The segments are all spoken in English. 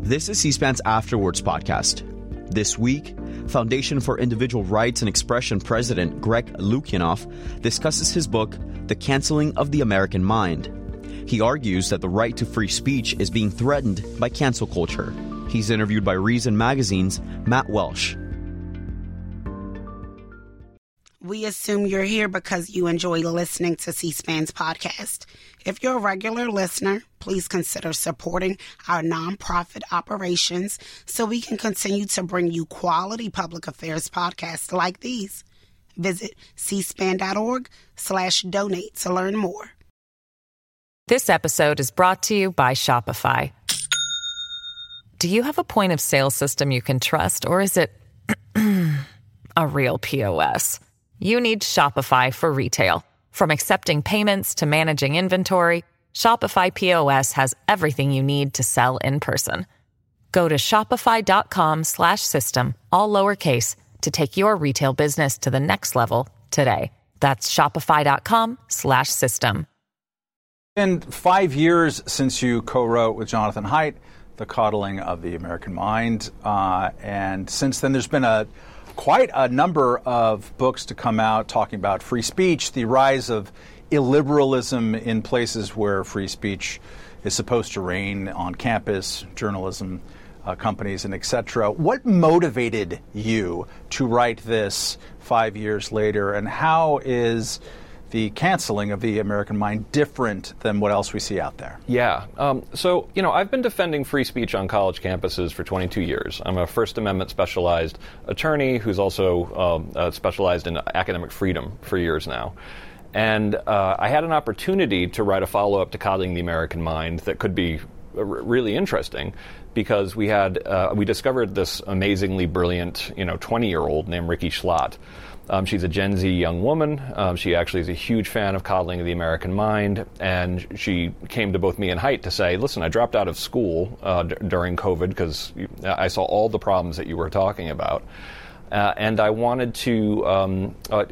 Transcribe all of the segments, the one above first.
This is C-SPAN's Afterwards podcast. This week, Foundation for Individual Rights and Expression President Greg Lukianoff discusses his book, The Canceling of the American Mind. He argues that the right to free speech is being threatened by cancel culture. He's interviewed by Reason Magazine's Matt Welsh. We assume you're here because you enjoy listening to C-SPAN's podcast. If you're a regular listener, please consider supporting our nonprofit operations so we can continue to bring you quality public affairs podcasts like these. Visit cspan.org/donate to learn more. This episode is brought to you by Shopify. Do you have a point of sale system you can trust, or is it a real POS? You need Shopify for retail. From accepting payments to managing inventory, Shopify POS has everything you need to sell in person. Go to shopify.com/system, all lowercase, to take your retail business to the next level today. That's shopify.com/system. It's been 5 years since you co-wrote with Jonathan Haidt, The Coddling of the American Mind. And since then, there's been quite a number of books to come out talking about free speech, the rise of illiberalism in places where free speech is supposed to reign on campus, journalism, companies, and et cetera. What motivated you to write this 5 years later, and how is the canceling of the American mind different than what else we see out there? Yeah. So, I've been defending free speech on college campuses for 22 years. I'm a First Amendment specialized attorney who's also specialized in academic freedom for years now. And I had an opportunity to write a follow-up to Coddling the American Mind that could be really interesting because we discovered this amazingly brilliant, 20-year-old named Rikki Schlott. She's a Gen Z young woman. She actually is a huge fan of Coddling the American Mind, and she came to both me and Haidt to say, listen, I dropped out of school during COVID because I saw all the problems that you were talking about. And I wanted to,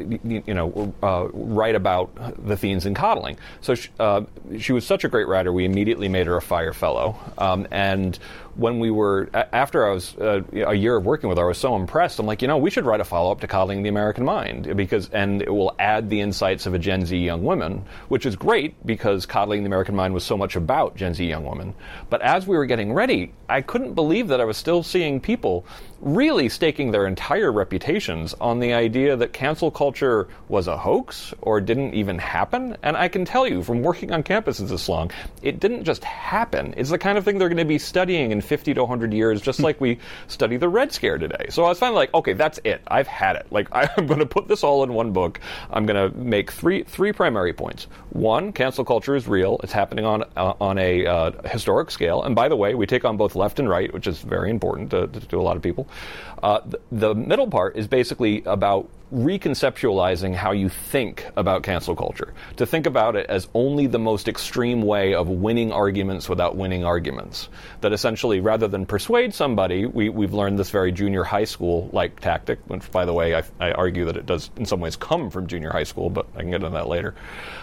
write about the themes in coddling. So she was such a great writer, we immediately made her a Fire Fellow. And when after I was a year of working with her, I was so impressed. I'm like, we should write a follow-up to Coddling the American Mind and it will add the insights of a Gen Z young woman, which is great because Coddling the American Mind was so much about Gen Z young women. But as we were getting ready, I couldn't believe that I was still seeing people really staking their entire reputations on the idea that cancel culture was a hoax or didn't even happen. And I can tell you from working on campuses this long, it didn't just happen. It's the kind of thing they're going to be studying in 50 to 100 years, just like we study the Red Scare today. So I was finally like, okay, that's it. I've had it. Like, I'm going to put this all in one book. I'm going to make three primary points. One, cancel culture is real. It's happening on a historic scale. And by the way, we take on both left and right, which is very important to a lot of people. The middle part is basically about reconceptualizing how you think about cancel culture. To think about it as only the most extreme way of winning arguments without winning arguments. That essentially, rather than persuade somebody, we've learned this very junior high school-like tactic, which, by the way, I argue that it does in some ways come from junior high school, but I can get into that later,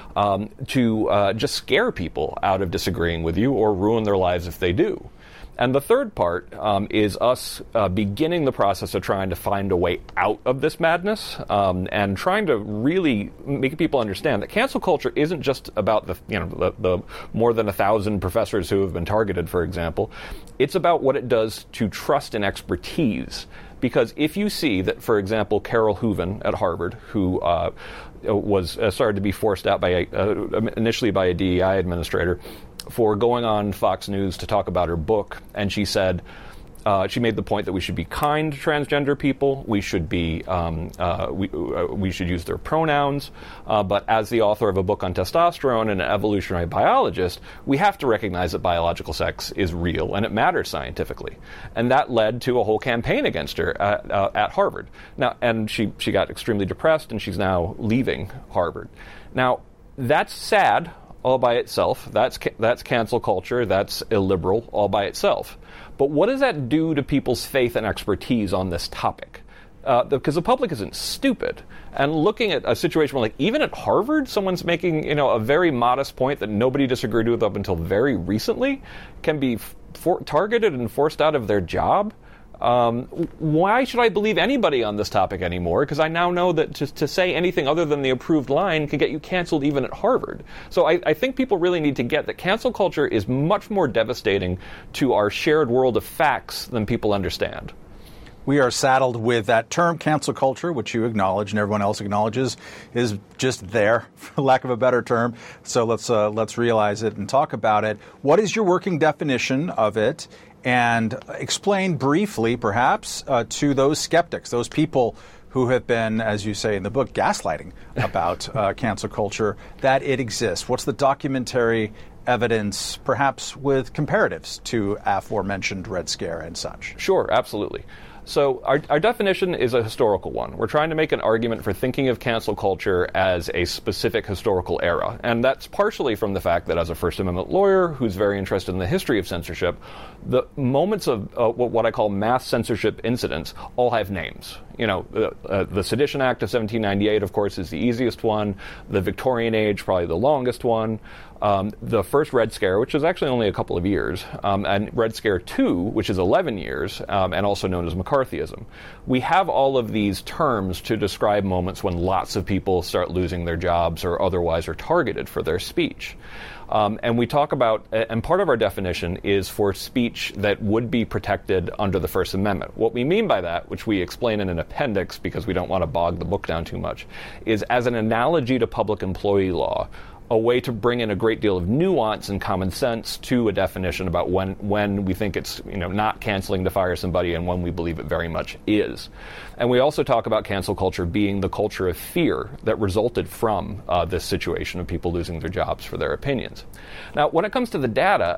to just scare people out of disagreeing with you or ruin their lives if they do. And the third part is us beginning the process of trying to find a way out of this madness and trying to really make people understand that cancel culture isn't just about the more than 1,000 professors who have been targeted, for example. It's about what it does to trust and expertise. Because if you see that, for example, Carol Hooven at Harvard, who was started to be forced out initially by a DEI administrator, for going on Fox News to talk about her book, and she said she made the point that we should be kind to transgender people. We should be we should use their pronouns. But as the author of a book on testosterone and an evolutionary biologist, we have to recognize that biological sex is real and it matters scientifically. And that led to a whole campaign against her at Harvard. Now, and she got extremely depressed, and she's now leaving Harvard. Now, that's sad all by itself. That's cancel culture. That's illiberal all by itself. But what does that do to people's faith and expertise on this topic? because the public isn't stupid. And looking at a situation where, like, even at Harvard, someone's making, a very modest point that nobody disagreed with up until very recently can be targeted and forced out of their job. Why should I believe anybody on this topic anymore? Because I now know that to say anything other than the approved line can get you canceled even at Harvard. So I think people really need to get that cancel culture is much more devastating to our shared world of facts than people understand. We are saddled with that term, cancel culture, which you acknowledge and everyone else acknowledges is just there, for lack of a better term. So let's realize it and talk about it. What is your working definition of it? And explain briefly, perhaps, to those skeptics, those people who have been, as you say in the book, gaslighting about cancel culture, that it exists. What's the documentary evidence, perhaps with comparatives to aforementioned Red Scare and such? Sure, absolutely. So our definition is a historical one. We're trying to make an argument for thinking of cancel culture as a specific historical era. And that's partially from the fact that as a First Amendment lawyer who's very interested in the history of censorship, the moments of what I call mass censorship incidents all have names. The Sedition Act of 1798, of course, is the easiest one. The Victorian Age, probably the longest one. The first Red Scare, which is actually only a couple of years, and Red Scare II, which is 11 years, and also known as McCarthyism. We have all of these terms to describe moments when lots of people start losing their jobs or otherwise are targeted for their speech. And we talk about, and part of our definition is for speech that would be protected under the First Amendment. What we mean by that, which we explain in an appendix because we don't want to bog the book down too much, is as an analogy to public employee law, a way to bring in a great deal of nuance and common sense to a definition about when we think it's not canceling to fire somebody and when we believe it very much is. And we also talk about cancel culture being the culture of fear that resulted from this situation of people losing their jobs for their opinions. Now, when it comes to the data,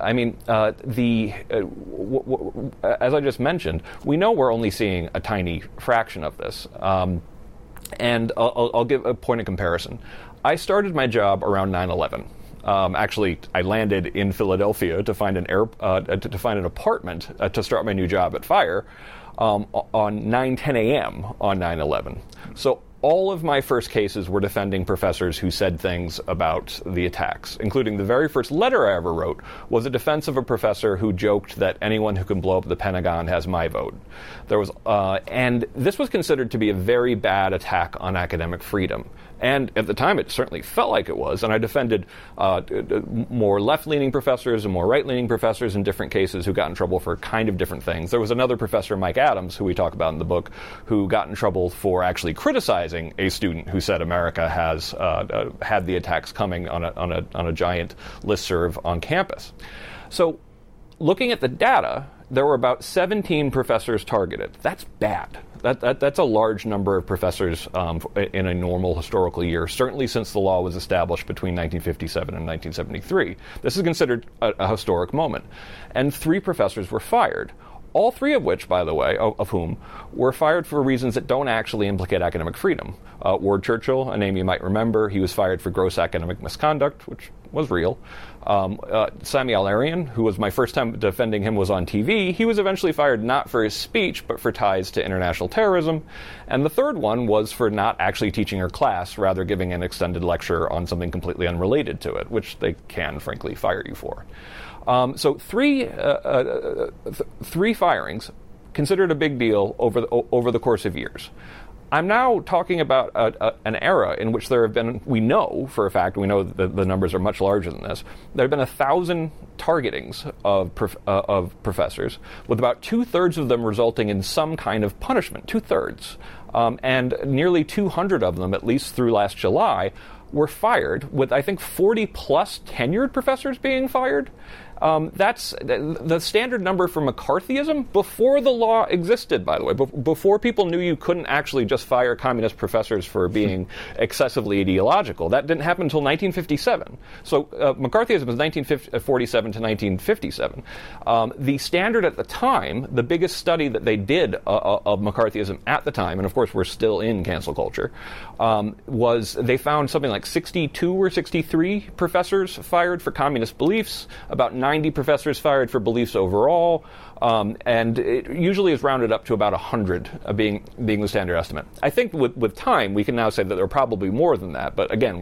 as I just mentioned, we know we're only seeing a tiny fraction of this. And I'll give a point of comparison. I started my job around 9/11. Actually, I landed in Philadelphia to find an apartment to start my new job at Fire on 9:10 a.m. on 9/11. So all of my first cases were defending professors who said things about the attacks, including the very first letter I ever wrote was a defense of a professor who joked that anyone who can blow up the Pentagon has my vote. And this was considered to be a very bad attack on academic freedom. And at the time, it certainly felt like it was. And I defended more left-leaning professors and more right-leaning professors in different cases who got in trouble for kind of different things. There was another professor, Mike Adams, who we talk about in the book, who got in trouble for actually criticizing a student who said America has had the attacks coming on a giant listserv on campus. So looking at the data, there were about 17 professors targeted. That's bad. That's a large number of professors in a normal historical year, certainly since the law was established between 1957 and 1973. This is considered a historic moment. And 3 professors were fired. All 3 of which, by the way, of whom were fired for reasons that don't actually implicate academic freedom. Ward Churchill, a name you might remember, he was fired for gross academic misconduct, which was real. Samuel Arian, who was my first time defending him, was on TV. He was eventually fired not for his speech, but for ties to international terrorism. And the third one was for not actually teaching her class, rather giving an extended lecture on something completely unrelated to it, which they can, frankly, fire you for. So three firings, considered a big deal over the course of years. I'm now talking about an era in which there have been, we know for a fact, we know that the numbers are much larger than this, there have been 1,000 targetings of professors, with about 2/3 of them resulting in some kind of punishment, 2/3. And nearly 200 of them, at least through last July, were fired, with I think 40 plus tenured professors being fired. That's the standard number for McCarthyism before the law existed, by the way, before people knew you couldn't actually just fire communist professors for being excessively ideological. That didn't happen until 1957. So McCarthyism was 1947 to 1957. The standard at the time, the biggest study that they did of McCarthyism at the time, and of course we're still in cancel culture, was they found something like like 62 or 63 professors fired for communist beliefs, about 90 professors fired for beliefs overall, and it usually is rounded up to about 100 being the standard estimate. I think with time we can now say that there are probably more than that, but again,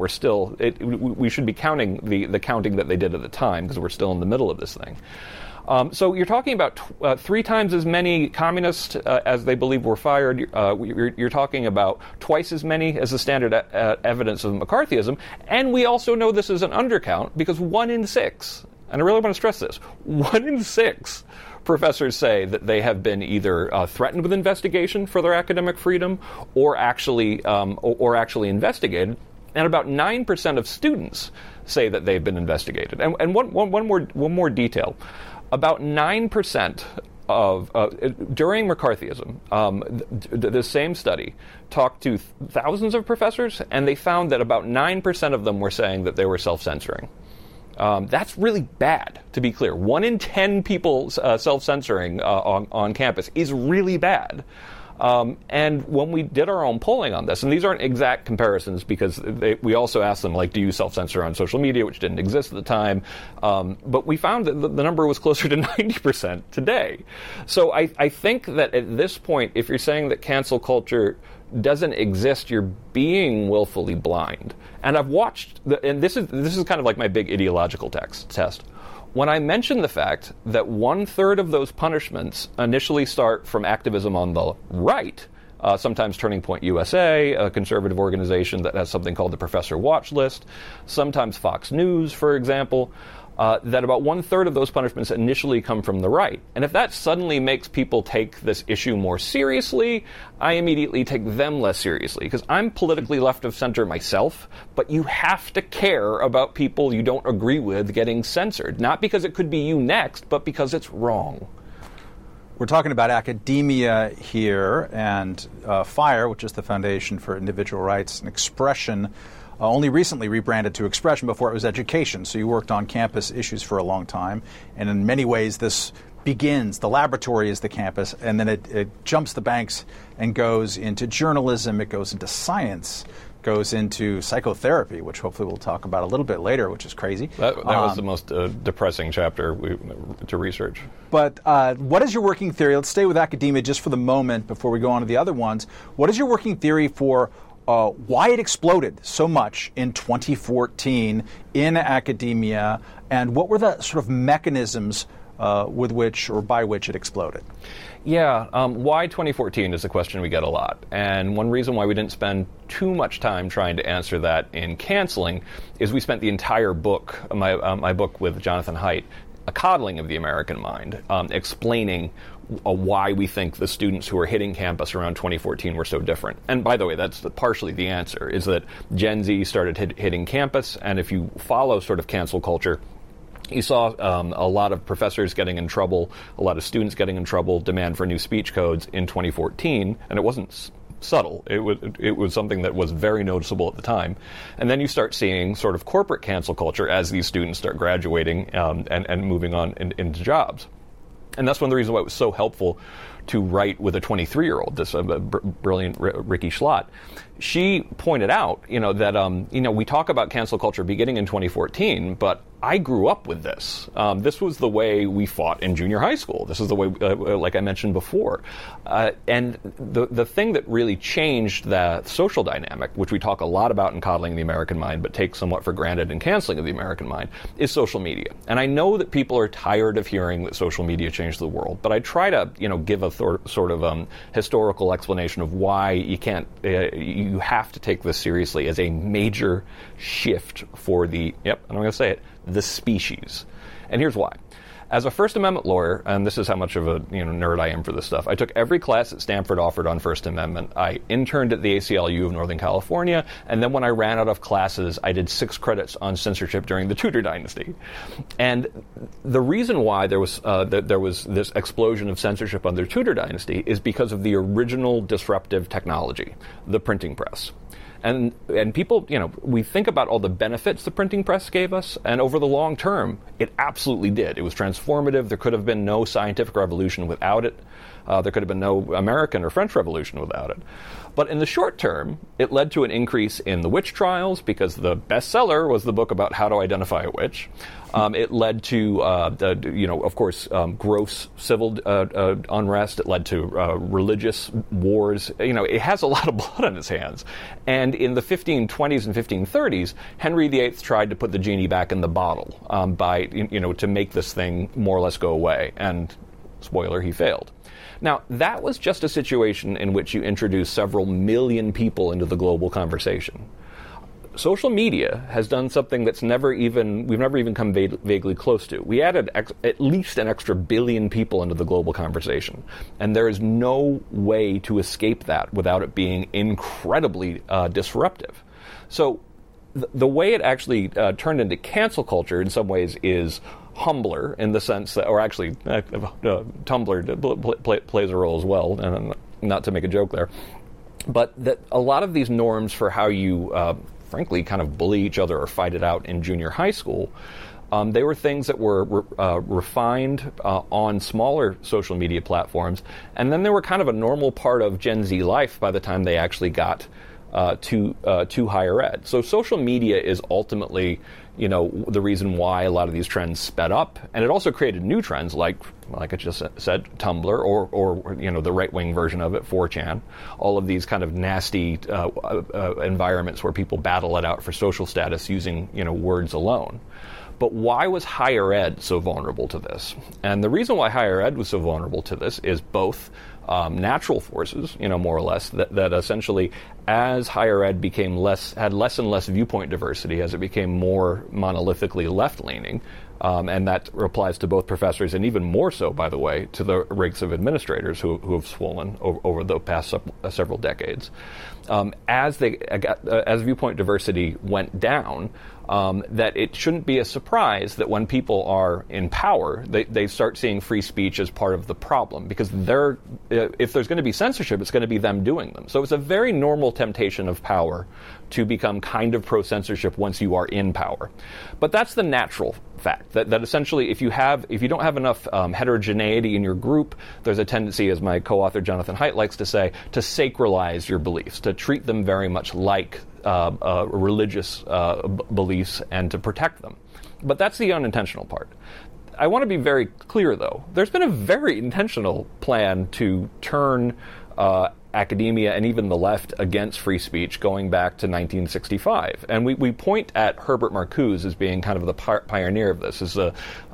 we should be counting the counting that they did at the time, because we're still in the middle of this thing. So you're talking about 3 times as many communists as they believe were fired. You're talking about twice as many as the standard evidence of McCarthyism. And we also know this is an undercount, because 1 in 6, and I really want to stress this, 1 in 6 professors say that they have been either threatened with investigation for their academic freedom or actually investigated. And about 9% of students say that they've been investigated. And one more detail. About 9% of during McCarthyism, the same study talked to thousands of professors, and they found that about 9% of them were saying that they were self-censoring. That's really bad, to be clear. 1 in 10 people self-censoring on campus is really bad. And when we did our own polling on this, and these aren't exact comparisons because we also asked them, like, do you self-censor on social media, which didn't exist at the time, but we found that the number was closer to 90% today. So I think that at this point, if you're saying that cancel culture doesn't exist, you're being willfully blind. And I've watched, and this is kind of like my big ideological test. When I mention the fact that 1/3 of those punishments initially start from activism on the right, sometimes Turning Point USA, a conservative organization that has something called the Professor Watch List, sometimes Fox News, for example, that about 1/3 of those punishments initially come from the right. And if that suddenly makes people take this issue more seriously, I immediately take them less seriously, because I'm politically left of center myself, but you have to care about people you don't agree with getting censored, not because it could be you next, but because it's wrong. We're talking about academia here, and FIRE, which is the Foundation for Individual Rights and Expression, only recently rebranded to Expression. Before it was Education. So you worked on campus issues for a long time. And in many ways, this begins, the laboratory is the campus, and then it jumps the banks and goes into journalism, it goes into science, goes into psychotherapy, which hopefully we'll talk about a little bit later, which is crazy. That was the most depressing chapter to research. But what is your working theory? Let's stay with academia just for the moment before we go on to the other ones. What is your working theory for why it exploded so much in 2014 in academia, and what were the sort of mechanisms with which or by which it exploded? Yeah, why 2014 is a question we get a lot. And one reason why we didn't spend too much time trying to answer that in Canceling is we spent the entire book, my book with Jonathan Haidt, A Coddling of the American Mind, explaining why we think the students who were hitting campus around 2014 were so different. And by the way, that's partially the answer, is that Gen Z started hitting campus, and if you follow sort of cancel culture, you saw a lot of professors getting in trouble, a lot of students getting in trouble, demand for new speech codes in 2014, and it wasn't subtle. It was something that was very noticeable at the time. And then you start seeing sort of corporate cancel culture as these students start graduating and moving on into jobs. And that's one of the reasons why it was so helpful to write with a 23-year-old, this brilliant Ricky Schlott. She pointed out, that, we talk about cancel culture beginning in 2014, but I grew up with this. This was the way we fought in junior high school. This is the way, like I mentioned before. And the thing that really changed that social dynamic, which we talk a lot about in Coddling the American Mind, but take somewhat for granted in Canceling of the American Mind, is social media. And I know that people are tired of hearing that social media changed the world, but I try to, give a sort of historical explanation of why you have to take this seriously as a major shift for I'm going to say it, the species. And here's why. As a First Amendment lawyer, and this is how much of a nerd I am for this stuff, I took every class that Stanford offered on First Amendment. I interned at the ACLU of Northern California, and then when I ran out of classes, I did 6 credits on censorship during the Tudor dynasty. And the reason why there was this explosion of censorship under the Tudor dynasty is because of the original disruptive technology, the printing press. And people, we think about all the benefits the printing press gave us, and over the long term, it absolutely did. It was transformative. There could have been no scientific revolution without it. There could have been no American or French Revolution without it. But in the short term, it led to an increase in the witch trials because the bestseller was the book about how to identify a witch. It led to, of course, gross civil unrest. It led to religious wars. It has a lot of blood on its hands. And in the 1520s and 1530s, Henry VIII tried to put the genie back in the bottle to make this thing more or less go away. And, spoiler, he failed. Now, that was just a situation in which you introduced several million people into the global conversation. Social media has done something we've never even come vaguely close to. We added at least an extra billion people into the global conversation. And there is no way to escape that without it being incredibly disruptive. So the way it actually turned into cancel culture in some ways is humbler in the sense that, or actually, Tumblr plays a role as well, and not to make a joke there, but that a lot of these norms for how you, frankly, kind of bully each other or fight it out in junior high school, they were things that were refined on smaller social media platforms, and then they were kind of a normal part of Gen Z life by the time they actually got to higher ed. So social media is ultimately, the reason why a lot of these trends sped up, and it also created new trends like I just said, Tumblr, or the right-wing version of it, 4chan. All of these kind of nasty environments where people battle it out for social status using words alone. But why was higher ed so vulnerable to this? And the reason why higher ed was so vulnerable to this is both natural forces, more or less, that essentially as higher ed had less and less viewpoint diversity, as it became more monolithically left-leaning, and that applies to both professors and even more so, by the way, to the ranks of administrators who have swollen over the past several decades. As viewpoint diversity went down, that it shouldn't be a surprise that when people are in power, they start seeing free speech as part of the problem, because if there's going to be censorship, it's going to be them doing them. So it's a very normal temptation of power to become kind of pro-censorship once you are in power. But that's the natural fact, that essentially if you don't have enough heterogeneity in your group, there's a tendency, as my co-author Jonathan Haidt likes to say, to sacralize your beliefs, to treat them very much like religious beliefs and to protect them. But that's the unintentional part. I want to be very clear, though. There's been a very intentional plan to turn academia and even the left against free speech going back to 1965. And we point at Herbert Marcuse as being kind of the pioneer of this, as a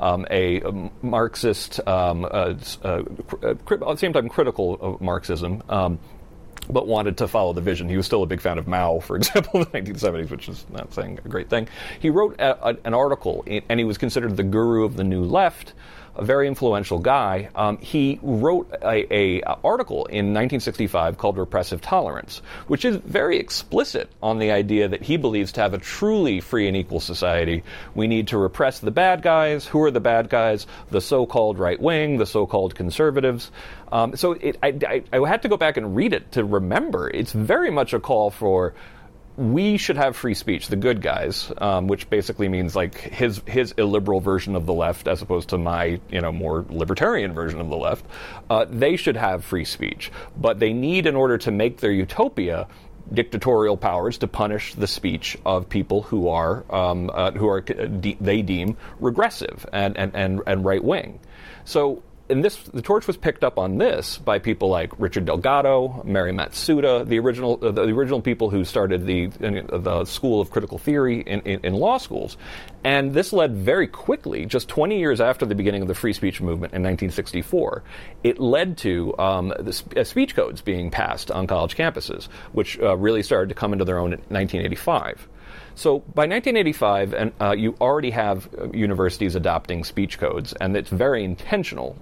Marxist, at the same time critical of Marxism, but wanted to follow the vision. He was still a big fan of Mao, for example, in the 1970s, which is not saying a great thing. He wrote an article, and he was considered the guru of the New Left, a very influential guy. He wrote a article in 1965 called Repressive Tolerance, which is very explicit on the idea that he believes to have a truly free and equal society, we need to repress the bad guys. Who are the bad guys? The so-called right wing, the so-called conservatives. So I had to go back and read it to remember. It's very much a call for we should have free speech, the good guys, which basically means like his illiberal version of the left as opposed to my, more libertarian version of the left. They should have free speech, but they need, in order to make their utopia, dictatorial powers to punish the speech of people who are they deem regressive and right wing. So. And the torch was picked up on this by people like Richard Delgado, Mary Matsuda, the original people who started the School of Critical Theory in law schools. And this led very quickly, just 20 years after the beginning of the free speech movement in 1964, it led to speech codes being passed on college campuses, which really started to come into their own in 1985. So by 1985, you already have universities adopting speech codes, and it's very intentional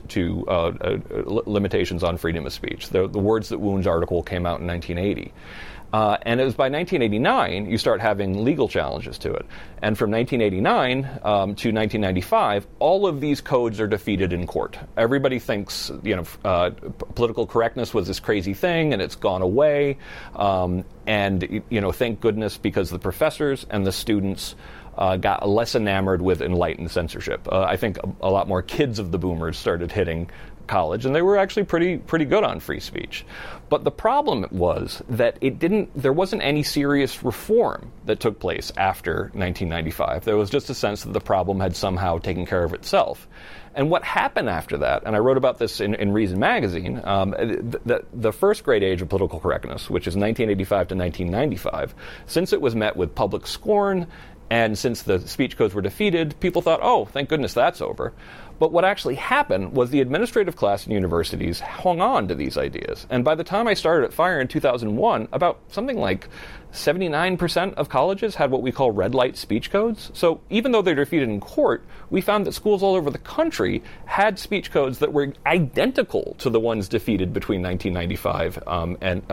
to limitations on freedom of speech. The Words That Wounds article came out in 1980. And it was by 1989 you start having legal challenges to it. And from 1989 to 1995, all of these codes are defeated in court. Everybody thinks, political correctness was this crazy thing and it's gone away. And thank goodness, because the professors and the students got less enamored with enlightened censorship. I think a lot more kids of the boomers started hitting college, and they were actually pretty good on free speech. But the problem was that there wasn't any serious reform that took place after 1995. There was just a sense that the problem had somehow taken care of itself. And what happened after that, and I wrote about this in Reason magazine, the first great age of political correctness, which is 1985 to 1995, since it was met with public scorn, and since the speech codes were defeated, people thought, oh, thank goodness that's over. But what actually happened was the administrative class in universities hung on to these ideas. And by the time I started at FIRE in 2001, about something like 79% of colleges had what we call red light speech codes. So even though they're defeated in court, we found that schools all over the country had speech codes that were identical to the ones defeated between 1985 and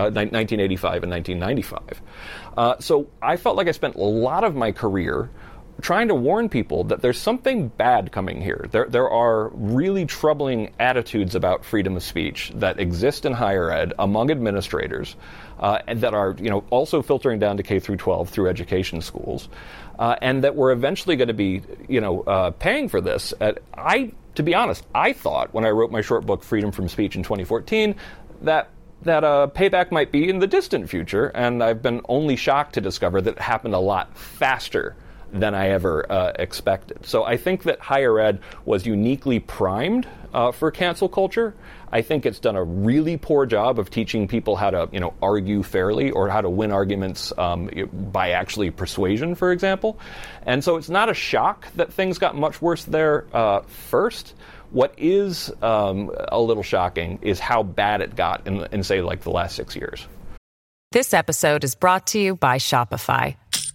1995. So I felt like I spent a lot of my career trying to warn people that there's something bad coming here. There are really troubling attitudes about freedom of speech that exist in higher ed among administrators, and that are also filtering down to K through 12 through education schools, and that we're eventually going to be paying for this. To be honest, I thought when I wrote my short book Freedom from Speech in 2014 that payback might be in the distant future, and I've been only shocked to discover that it happened a lot faster than I ever expected. So I think that higher ed was uniquely primed for cancel culture. I think it's done a really poor job of teaching people how to, argue fairly or how to win arguments by actually persuasion, for example. And so it's not a shock that things got much worse there first. What is a little shocking is how bad it got in say, like the last 6 years. This episode is brought to you by Shopify.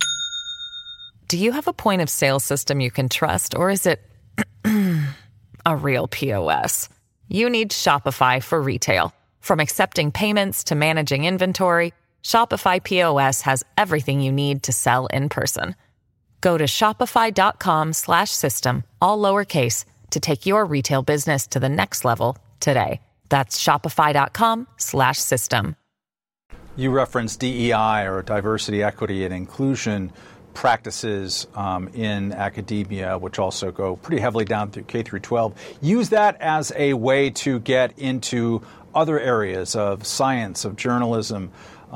Do you have a point of sale system you can trust, or is it a real POS? You need Shopify for retail. From accepting payments to managing inventory, Shopify POS has everything you need to sell in person. Go to shopify.com/system, all lowercase, to take your retail business to the next level today. That's shopify.com/system. You referenced DEI, or diversity, equity, and inclusion practices in academia, which also go pretty heavily down through K through 12. Use that as a way to get into other areas of science, of journalism,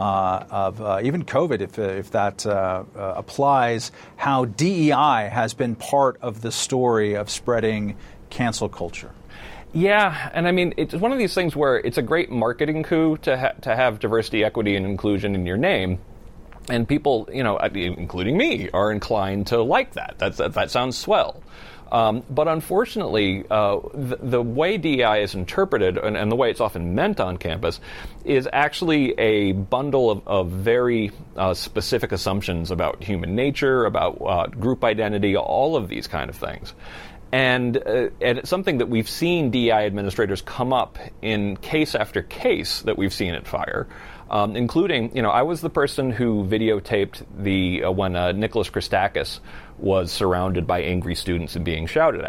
of even COVID, if that applies, how DEI has been part of the story of spreading cancel culture. Yeah, and I mean, it's one of these things where it's a great marketing coup to have diversity, equity, and inclusion in your name. And people, including me, are inclined to like that. That sounds swell. But unfortunately, the way DEI is interpreted and the way it's often meant on campus is actually a bundle of very specific assumptions about human nature, about group identity, all of these kind of things. And it's something that we've seen DEI administrators come up in case after case that we've seen at FIRE. Including, I was the person who videotaped when Nicholas Christakis was surrounded by angry students and being shouted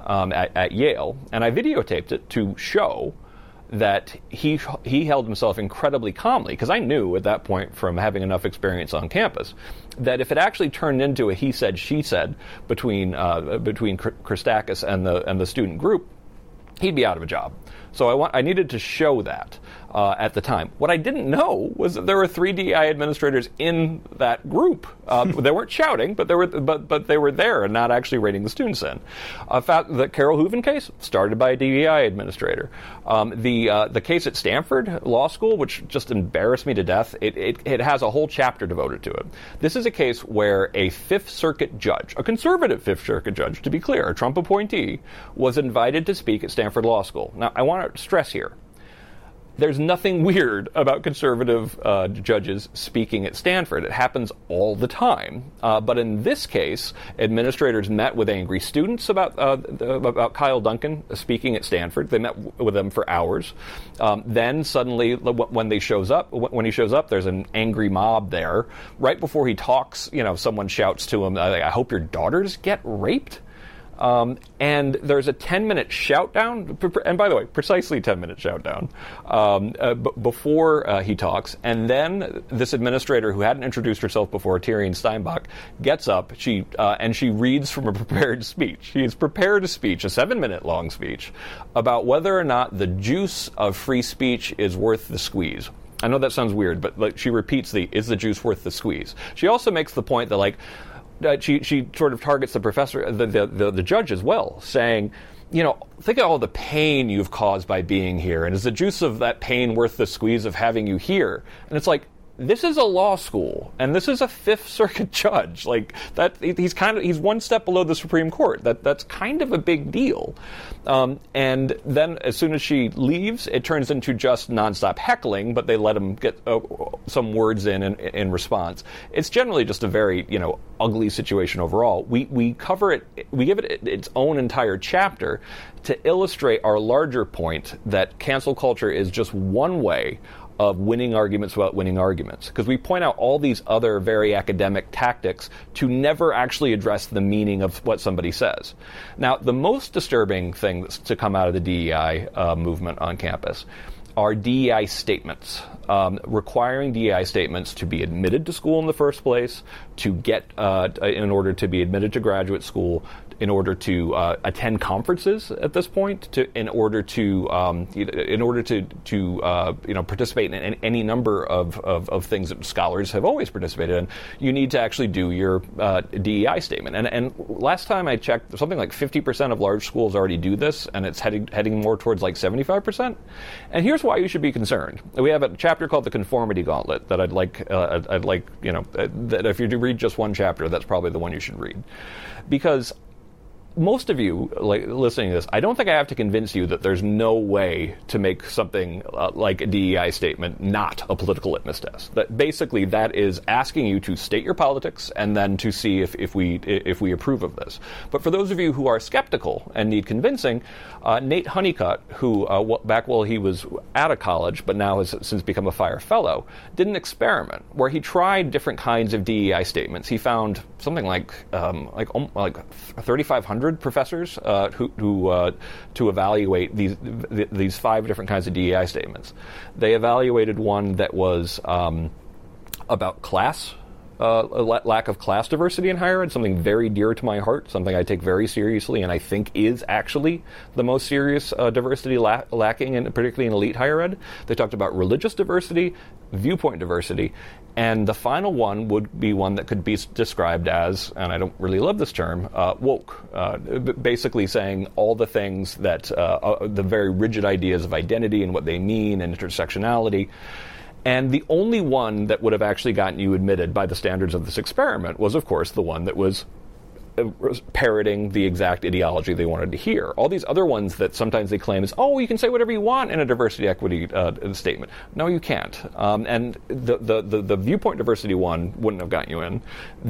at Yale, and I videotaped it to show that he held himself incredibly calmly, because I knew at that point from having enough experience on campus that if it actually turned into a he said she said between Christakis and the student group, he'd be out of a job. So I needed to show that at the time. What I didn't know was that there were 3 DEI administrators in that group. They weren't shouting, but they were there and not actually reining the students in. The Carol Hooven case started by a DEI administrator. The case at Stanford Law School, which just embarrassed me to death, it has a whole chapter devoted to it. This is a case where a Fifth Circuit judge, a conservative Fifth Circuit judge, to be clear, a Trump appointee, was invited to speak at Stanford Law School. Now, I want to stress here, there's nothing weird about conservative judges speaking at Stanford. It happens all the time. But in this case, administrators met with angry students about Kyle Duncan speaking at Stanford. They met with them for hours. Then suddenly, when he shows up, there's an angry mob there. Right before he talks, someone shouts to him, "I hope your daughters get raped." And there's a 10-minute shout down, and by the way, precisely 10-minute shout down, before he talks. And then this administrator who hadn't introduced herself before, Tyrion Steinbach, gets up and she reads from a prepared speech. She has prepared a speech, a 7-minute long speech, about whether or not the juice of free speech is worth the squeeze. I know that sounds weird, but she repeats is the juice worth the squeeze? She also makes the point that she sort of targets the professor, the judge as well, saying, think of all the pain you've caused by being here, and is the juice of that pain worth the squeeze of having you here? And it's like, this is a law school, and this is a Fifth Circuit judge. Like that, he's one step below the Supreme Court. That's kind of a big deal. And then as soon as she leaves, it turns into just nonstop heckling. But they let him get some words in response. It's generally just a very ugly situation overall. We cover it. We give it its own entire chapter to illustrate our larger point that cancel culture is just one way of winning arguments without winning arguments. Because we point out all these other very academic tactics to never actually address the meaning of what somebody says. Now, the most disturbing thing to come out of the DEI movement on campus are DEI statements, requiring DEI statements to be admitted to school in the first place, to get in order to be admitted to graduate school, in order to attend conferences at this point, in order to participate in any number of things that scholars have always participated in, you need to actually do your DEI statement. And last time I checked, something like 50% of large schools already do this, and it's heading more towards like 75%. And here's why you should be concerned. We have a chapter called the Conformity Gauntlet that I'd like that if you do read just one chapter, that's probably the one you should read, because most of you listening to this, I don't think I have to convince you that there's no way to make something like a DEI statement not a political litmus test. That basically that is asking you to state your politics and then to see if we approve of this. But for those of you who are skeptical and need convincing, Nate Honeycutt, who back while he was out of college but now has since become a FIRE fellow, did an experiment where he tried different kinds of DEI statements. He found something like 3,500 professors to evaluate these 5 different kinds of DEI statements. They evaluated one that was about class, lack of class diversity in higher ed, something very dear to my heart, something I take very seriously, and I think is actually the most serious diversity lacking, particularly in elite higher ed. They talked about religious diversity, viewpoint diversity, and the final one would be one that could be described as, and I don't really love this term, woke, basically saying all the things that, the very rigid ideas of identity and what they mean and intersectionality. And the only one that would have actually gotten you admitted by the standards of this experiment was, of course, the one that was parroting the exact ideology they wanted to hear. All these other ones that sometimes they claim is, you can say whatever you want in a diversity equity statement. No, you can't. And the viewpoint diversity one wouldn't have gotten you in.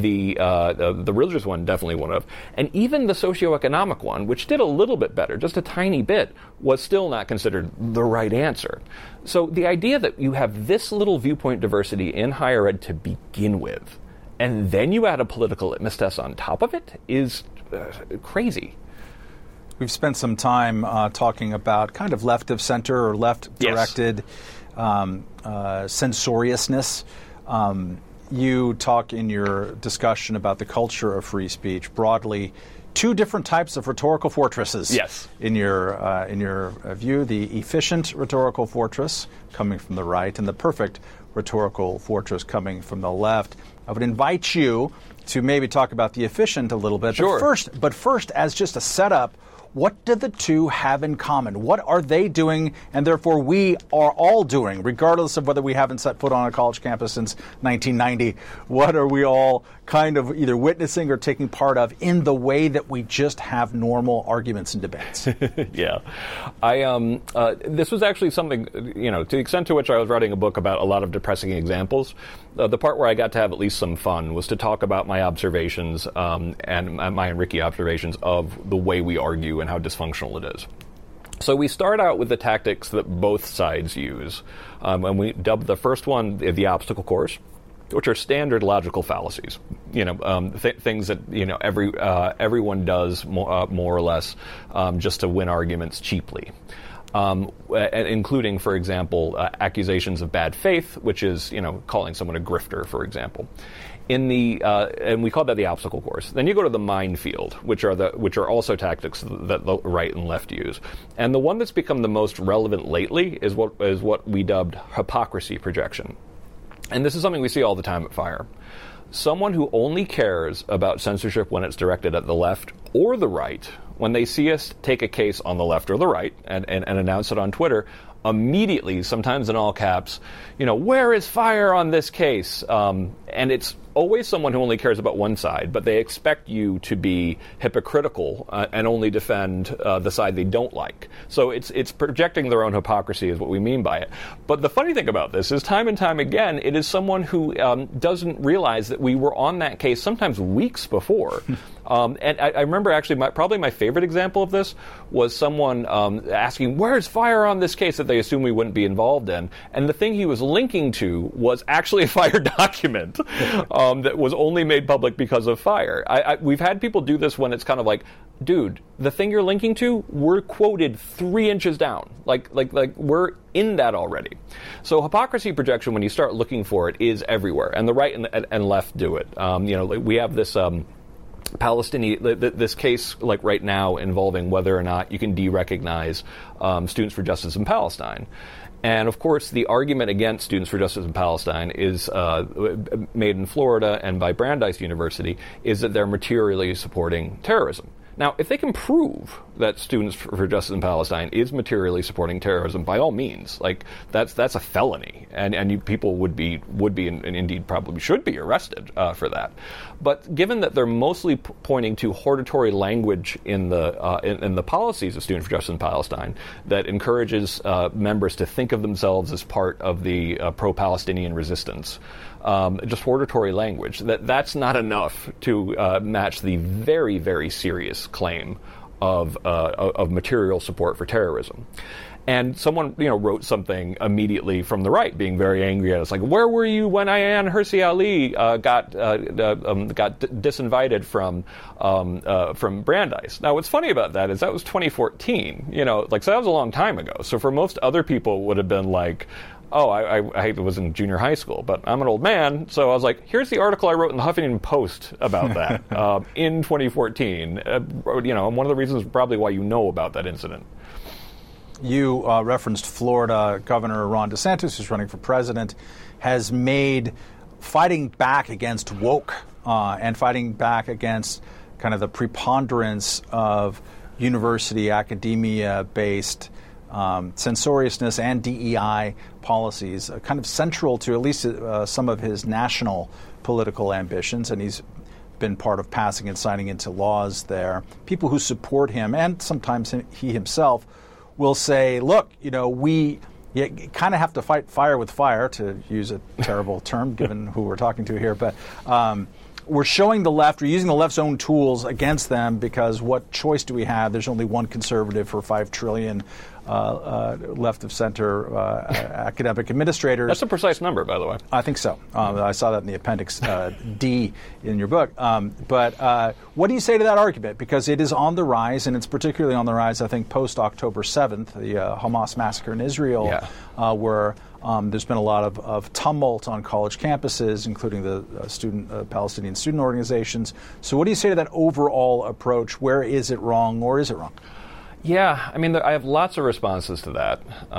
The religious one definitely wouldn't have. And even the socioeconomic one, which did a little bit better, just a tiny bit, was still not considered the right answer. So the idea that you have this little viewpoint diversity in higher ed to begin with, and then you add a political litmus test on top of it is crazy. We've spent some time talking about kind of left of center or left directed censoriousness. You talk in your discussion about the culture of free speech broadly. 2 different types of rhetorical fortresses. Yes. In your view, the efficient rhetorical fortress coming from the right and the perfect rhetorical fortress coming from the left. I would invite you to maybe talk about the efficient a little bit. Sure. But first, as just a setup, what do the 2 have in common? What are they doing, and therefore we are all doing, regardless of whether we haven't set foot on a college campus since 1990? What are we all kind of either witnessing or taking part of in the way that we just have normal arguments and debates? Yeah. This was actually something, to the extent to which I was writing a book about a lot of depressing examples, the part where I got to have at least some fun was to talk about my observations and my and Ricky observations of the way we argue and how dysfunctional it is. So we start out with the tactics that both sides use, and we dub the first one the obstacle course. which are standard logical fallacies. Things that everyone does more or less just to win arguments cheaply. Including, for example, accusations of bad faith, which is, calling someone a grifter, for example. And we call that the obstacle course. Then you go to the minefield, which are also tactics that the right and left use. And the one that's become the most relevant lately is what we dubbed hypocrisy projection. And this is something we see all the time at FIRE. Someone who only cares about censorship when it's directed at the left or the right, when they see us take a case on the left or the right and announce it on Twitter, immediately, sometimes in all caps, where is FIRE on this case? And it's always someone who only cares about one side, but they expect you to be hypocritical and only defend the side they don't like. So it's projecting their own hypocrisy is what we mean by it. But the funny thing about this is time and time again, it is someone who doesn't realize that we were on that case sometimes weeks before. And I remember actually probably my favorite example of this was someone asking, where's FIRE on this case that they assume we wouldn't be involved in? And the thing he was linking to was actually a FIRE document that was only made public because of FIRE. We've had people do this when it's kind of like, dude, the thing you're linking to, we're quoted 3 inches down. Like we're in that already. So hypocrisy projection, when you start looking for it, is everywhere. And the right and left do it. We have this... this case, like right now, involving whether or not you can de-recognize Students for Justice in Palestine. And, of course, the argument against Students for Justice in Palestine is made in Florida and by Brandeis University, is that they're materially supporting terrorism. Now, if they can prove that Students for Justice in Palestine is materially supporting terrorism, by all means, that's a felony, and people would be and indeed probably should be arrested for that. But given that they're mostly pointing to hortatory language in the policies of Students for Justice in Palestine that encourages members to think of themselves as part of the pro-Palestinian resistance. Just hortatory language, that's not enough to match the very, very serious claim of material support for terrorism. And someone, wrote something immediately from the right, being very angry at us, like, "Where were you when Ayaan Hirsi Ali got disinvited from Brandeis?" Now, what's funny about that is that was 2014. So that was a long time ago. So for most other people, would have been like, "Oh, I was in junior high school, but I'm an old man." So I was like, here's the article I wrote in the Huffington Post about that in 2014. One of the reasons probably why you know about that incident. You referenced Florida Governor Ron DeSantis, who's running for president, has made fighting back against woke and fighting back against kind of the preponderance of university academia-based censoriousness and DEI policies, kind of central to at least some of his national political ambitions, and he's been part of passing and signing into laws there. People who support him, and sometimes he himself, will say, look, we kind of have to fight fire with fire, to use a terrible term given who we're talking to here, but we're showing the left, we're using the left's own tools against them, because what choice do we have? There's only one conservative for 5 trillion left of center academic administrators. That's a precise number, by the way. I think so. I saw that in the appendix D in your book. But what do you say to that argument? Because it is on the rise, and it's particularly on the rise, I think, post-October 7th, the Hamas massacre in Israel, where there's been a lot of tumult on college campuses, including the Palestinian student organizations. So what do you say to that overall approach? Where is it wrong, or is it wrong? Yeah, I mean, I have lots of responses to that,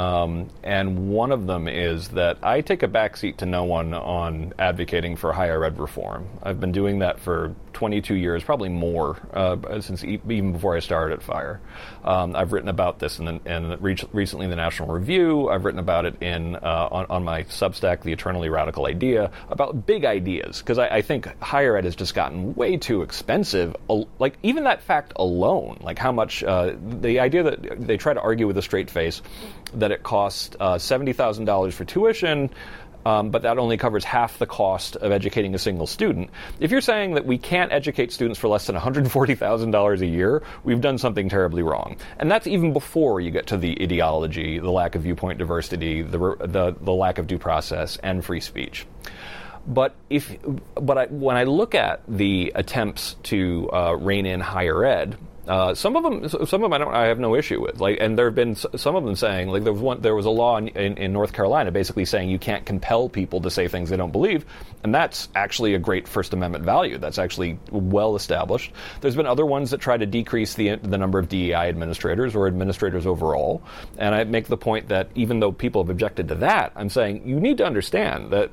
and one of them is that I take a backseat to no one on advocating for higher ed reform. I've been doing that for 22 years, probably more, since even before I started at FIRE. I've written about this recently in the National Review. I've written about it on my Substack, The Eternally Radical Idea, about big ideas, because I think higher ed has just gotten way too expensive. Like, even that fact alone, like how much the idea that they try to argue with a straight face that it costs $70,000 for tuition, but that only covers half the cost of educating a single student. If you're saying that we can't educate students for less than $140,000 a year, we've done something terribly wrong. And that's even before you get to the ideology, the lack of viewpoint diversity, the lack of due process, and free speech. But when I look at the attempts to rein in higher ed, some of them I have no issue with. And there have been some of them saying, there was a law in North Carolina basically saying you can't compel people to say things they don't believe, and that's actually a great First Amendment value. That's actually well established. There's been other ones that try to decrease the number of DEI administrators or administrators overall, and I make the point that even though people have objected to that, I'm saying you need to understand that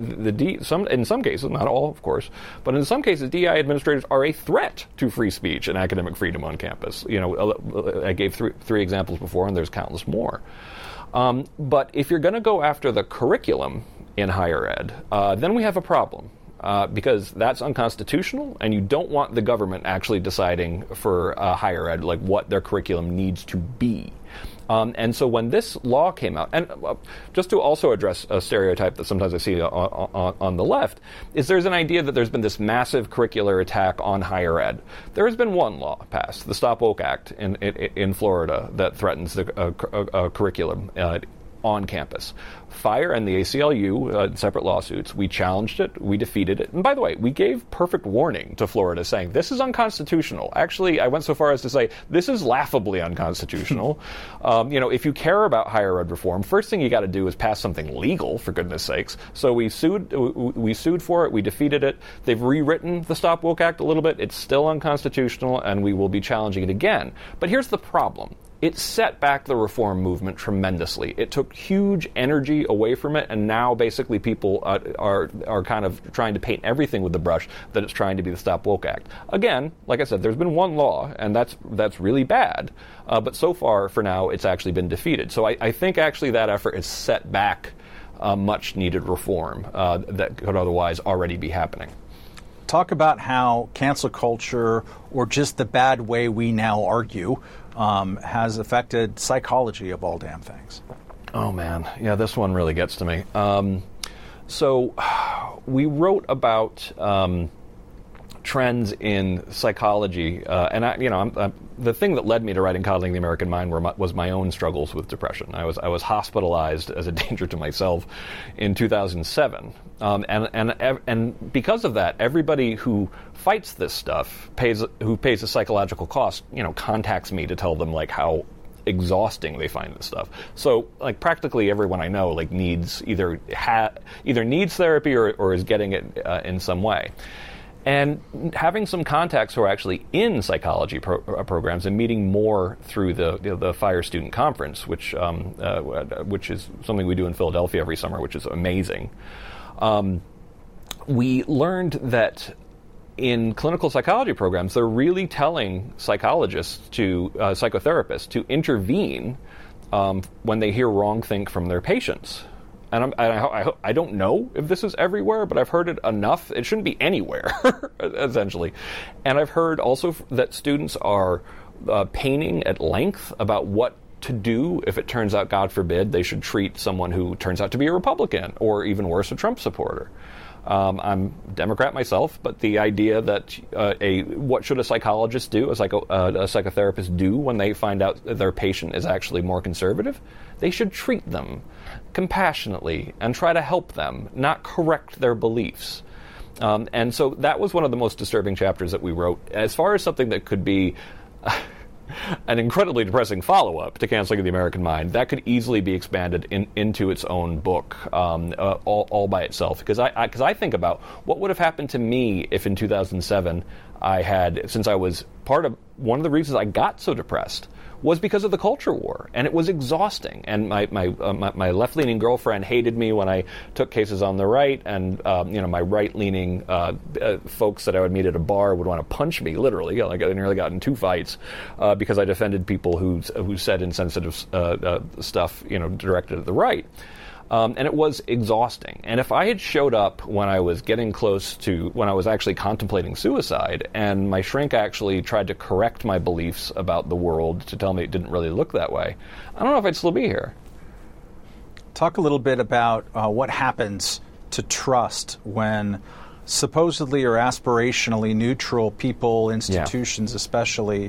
in some cases, not all, of course, but in some cases, DEI administrators are a threat to free speech and academic freedom on campus. I gave three examples before, and there's countless more. But if you're going to go after the curriculum in higher ed, then we have a problem. Because that's unconstitutional, and you don't want the government actually deciding for higher ed what their curriculum needs to be. And so when this law came out, and just to also address a stereotype that sometimes I see on the left, is there's an idea that there's been this massive curricular attack on higher ed. There has been one law passed, the Stop Woke Act in Florida, that threatens the curriculum on campus. FIRE and the ACLU, separate lawsuits, we challenged it, we defeated it. And by the way, we gave perfect warning to Florida saying, this is unconstitutional. Actually, I went so far as to say, this is laughably unconstitutional. If you care about higher ed reform, first thing you got to do is pass something legal, for goodness sakes. So we sued for it, we defeated it. They've rewritten the Stop Woke Act a little bit. It's still unconstitutional, and we will be challenging it again. But here's the problem. It set back the reform movement tremendously. It took huge energy away from it, and now basically people are kind of trying to paint everything with the brush that it's trying to be the Stop Woke Act. Again, like I said, there's been one law, and that's really bad. But so far, for now, it's actually been defeated. So I think actually that effort has set back much-needed reform that could otherwise already be happening. Talk about how cancel culture, or just the bad way we now argue, has affected psychology of all damn things. Oh, man. Yeah, this one really gets to me. So we wrote about trends in psychology, and the thing that led me to writing Coddling the American Mind was my own struggles with depression. I was hospitalized as a danger to myself in 2007, and because of that, everybody who fights this stuff who pays a psychological cost, contacts me to tell them how exhausting they find this stuff. So practically everyone I know needs either needs therapy or is getting it in some way. And having some contacts who are actually in psychology programs and meeting more through the FIRE Student Conference, which is something we do in Philadelphia every summer, which is amazing. We learned that in clinical psychology programs, they're really telling psychologists psychotherapists to intervene when they hear wrong think from their patients. And I don't know if this is everywhere, but I've heard it enough. It shouldn't be anywhere, essentially. And I've heard also that students are painting at length about what to do if it turns out, God forbid, they should treat someone who turns out to be a Republican or even worse, a Trump supporter. I'm a Democrat myself, but the idea that what should a psychologist do, a psychotherapist do when they find out that their patient is actually more conservative? They should treat them compassionately and try to help them, not correct their beliefs. And so that was one of the most disturbing chapters that we wrote. As far as something that could be an incredibly depressing follow-up to Canceling the American Mind, that could easily be expanded into its own book all by itself. Because I think about what would have happened to me if in 2007 since I was one of the reasons I got so depressed was because of the culture war, and it was exhausting. And my left-leaning girlfriend hated me when I took cases on the right, and my right-leaning folks that I would meet at a bar would want to punch me, literally. I nearly got in 2 fights because I defended people who said insensitive stuff, directed at the right. And it was exhausting. And if I had showed up when I was when I was actually contemplating suicide, and my shrink actually tried to correct my beliefs about the world to tell me it didn't really look that way, I don't know if I'd still be here. Talk a little bit about what happens to trust when supposedly or aspirationally neutral people, institutions especially,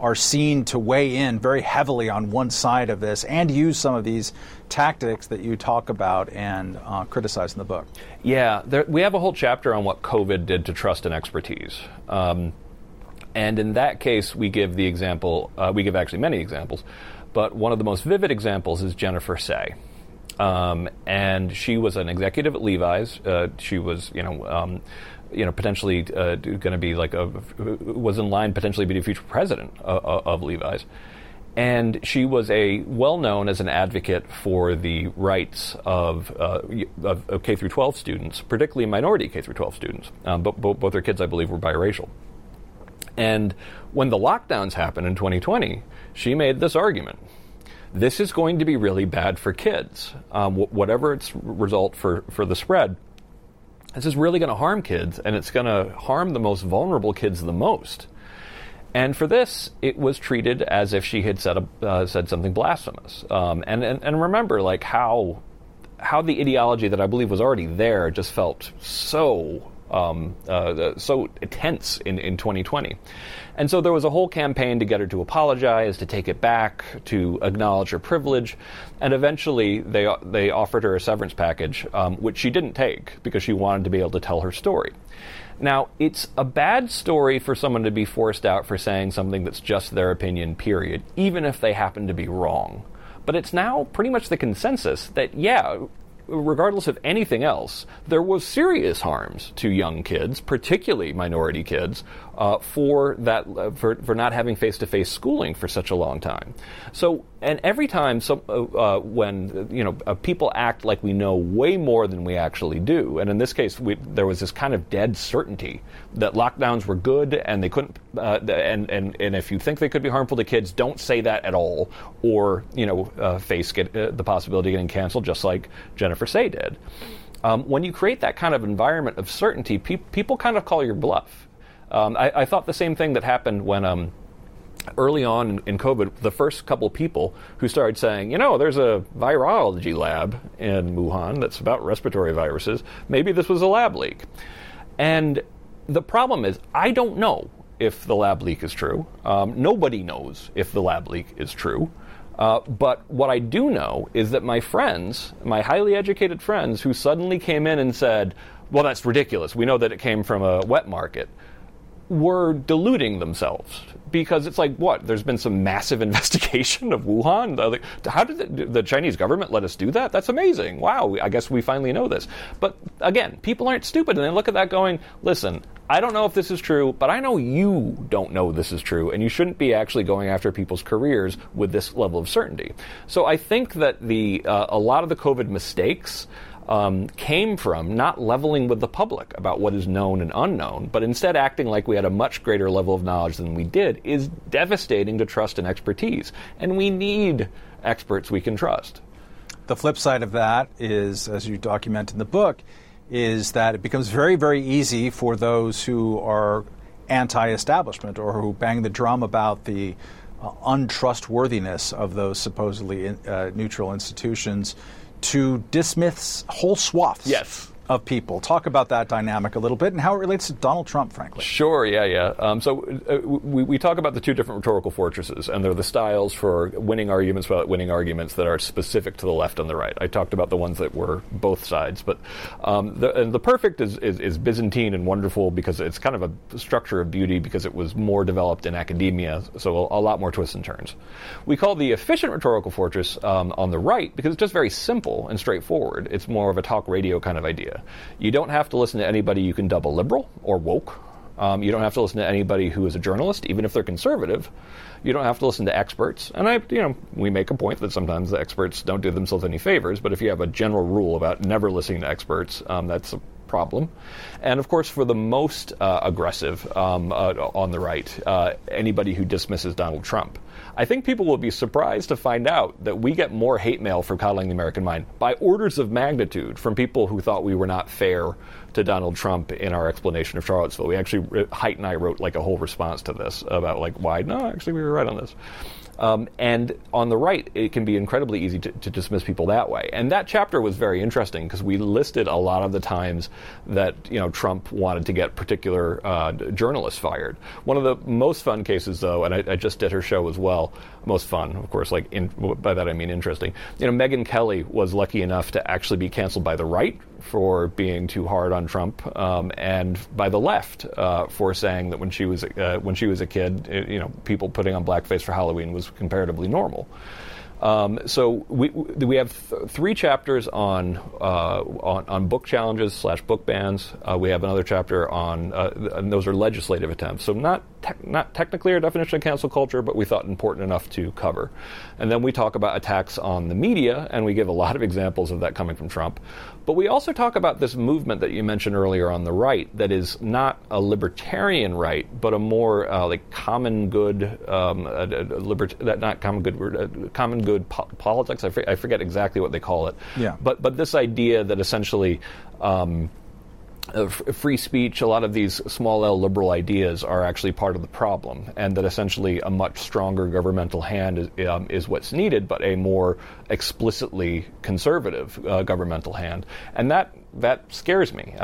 are seen to weigh in very heavily on one side of this and use some of these tactics that you talk about and criticize in the book. Yeah, we have a whole chapter on what COVID did to trust and expertise. And in that case, we give the example, we give actually many examples, but one of the most vivid examples is Jennifer Sey. And she was an executive at Levi's. She was, potentially going to be was in line potentially to be the future president of Levi's. And she was well-known as an advocate for the rights of K through 12 students, particularly minority K through 12 students. Both her kids, I believe, were biracial. And when the lockdowns happened in 2020, she made this argument. This is going to be really bad for kids. Whatever its result for the spread, this is really going to harm kids, and it's going to harm the most vulnerable kids the most. And for this, it was treated as if she had said something blasphemous. And remember, like how the ideology that I believe was already there just felt so tense in 2020. And so there was a whole campaign to get her to apologize, to take it back, to acknowledge her privilege, and eventually they offered her a severance package, which she didn't take because she wanted to be able to tell her story. Now, it's a bad story for someone to be forced out for saying something that's just their opinion, period, even if they happen to be wrong. But it's now pretty much the consensus that, yeah, regardless of anything else, there was serious harms to young kids, particularly minority kids, for not having face-to-face schooling for such a long time. So, and every time when people act like we know way more than we actually do, and in this case, there was this kind of dead certainty that lockdowns were good, and they couldn't, and if you think they could be harmful to kids, don't say that at all, or face the possibility of getting canceled, just like Jennifer Sey did. When you create that kind of environment of certainty, people kind of call your bluff. I thought the same thing that happened when early on in COVID, the first couple of people who started saying, there's a virology lab in Wuhan that's about respiratory viruses. Maybe this was a lab leak. And the problem is, I don't know if the lab leak is true. Nobody knows if the lab leak is true. But what I do know is that my friends, my highly educated friends who suddenly came in and said, well, that's ridiculous, we know that it came from a wet market, were deluding themselves. Because it's like, what? There's been some massive investigation of Wuhan? How did the Chinese government let us do that? That's amazing. Wow, I guess we finally know this. But again, people aren't stupid, and they look at that going, listen, I don't know if this is true, but I know you don't know this is true, and you shouldn't be actually going after people's careers with this level of certainty. So I think that a lot of the COVID mistakes came from not leveling with the public about what is known and unknown, but instead acting like we had a much greater level of knowledge than we did, is devastating to trust and expertise. And we need experts we can trust. The flip side of that is, as you document in the book, is that it becomes very, very easy for those who are anti-establishment or who bang the drum about the untrustworthiness of those supposedly neutral institutions to dismiss whole swaths of people. Talk about that dynamic a little bit and how it relates to Donald Trump, frankly. Sure, yeah. So we talk about the two different rhetorical fortresses, and they're the styles for winning arguments without winning arguments that are specific to the left and the right. I talked about the ones that were both sides, but the perfect is Byzantine and wonderful because it's kind of a structure of beauty because it was more developed in academia, so a lot more twists and turns. We call the efficient rhetorical fortress on the right because it's just very simple and straightforward. It's more of a talk radio kind of idea. You don't have to listen to anybody you can double liberal or woke. You don't have to listen to anybody who is a journalist, even if they're conservative. You don't have to listen to experts. And we make a point that sometimes the experts don't do themselves any favors, but if you have a general rule about never listening to experts, that's a problem. And of course, for the most aggressive on the right, anybody who dismisses Donald Trump. I think people will be surprised to find out that we get more hate mail for coddling the American mind by orders of magnitude from people who thought we were not fair to Donald Trump in our explanation of Charlottesville. We actually, Haidt and I wrote like a whole response to this about like why, no, actually we were right on this. And on the right, it can be incredibly easy to dismiss people that way. And that chapter was very interesting because we listed a lot of the times that Trump wanted to get particular journalists fired. One of the most fun cases, though, and I just did her show as well. Most fun, of course. By that I mean interesting. Megyn Kelly was lucky enough to actually be canceled by the right for being too hard on Trump, and by the left for saying that when she was a kid, people putting on blackface for Halloween was comparatively normal. So we have 3 chapters on book challenges / book bans. We have another chapter on and those are legislative attempts. So not technically our definition of cancel culture, but we thought important enough to cover. And then we talk about attacks on the media, and we give a lot of examples of that coming from Trump. But we also talk about this movement that you mentioned earlier on the right that is not a libertarian right, but a more common good, common good politics. I forget exactly what they call it. Yeah. But this idea that essentially free speech, a lot of these small L liberal ideas are actually part of the problem, and that essentially a much stronger governmental hand is what's needed, but a more explicitly conservative governmental hand. And that scares me.